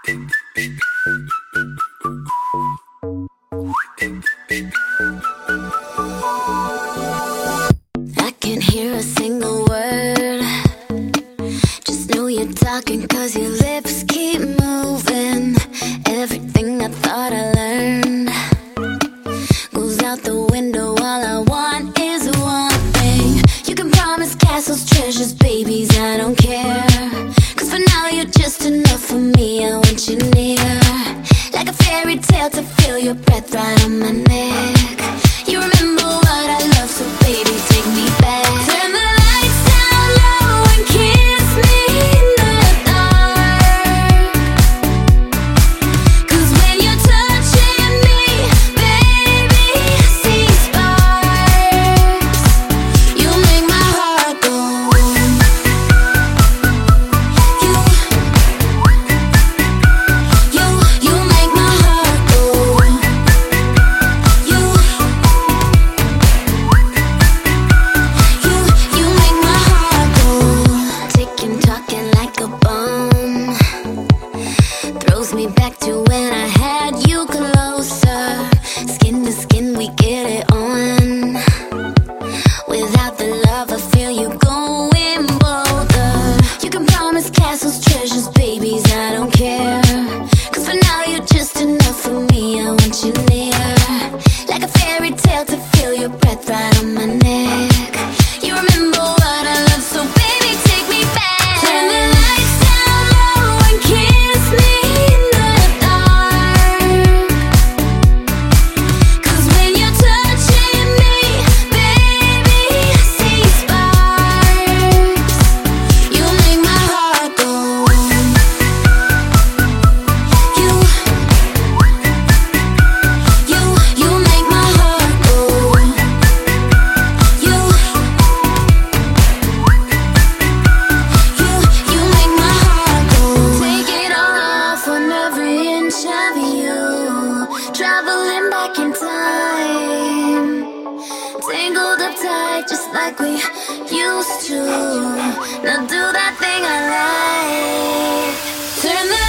I can't hear a single word. Just know you're talking 'cause your lips keep moving. Everything I thought I learned goes out the window. All I want is one thing. You can promise castles, treasures, babies, I don't care. 'Cause for now you're just enough for me. I want you near, like a fairy tale, to feel your breath right on my neck. You remember what I love, so baby, take me back. Turn the lights down low and kiss me in the dark. 'Cause when you're touching me, baby, I see sparks. You make my heart go. You make my heart go. You make my heart go. Ticking, talking like a bomb. Throws me back to when I had you closer. Skin to skin, we get it on. Without the love, I feel you going bolder. You can promise castles, treasures, babies, I don't care. 'Cause for now you're just enough for me. I want you near, like a fairy tale, to feel your breath right on my neck. You remember what I love, so baby, take me back. Turn the lights down low and kiss me in the dark. 'Cause when you're touching me, baby, I see sparks. You make my heart go. You make my heart go. You make my heart go. Take it all off on every inch of you. Traveling back in time. Tangled up tight just like we used to. Now do that thing I like. Turn the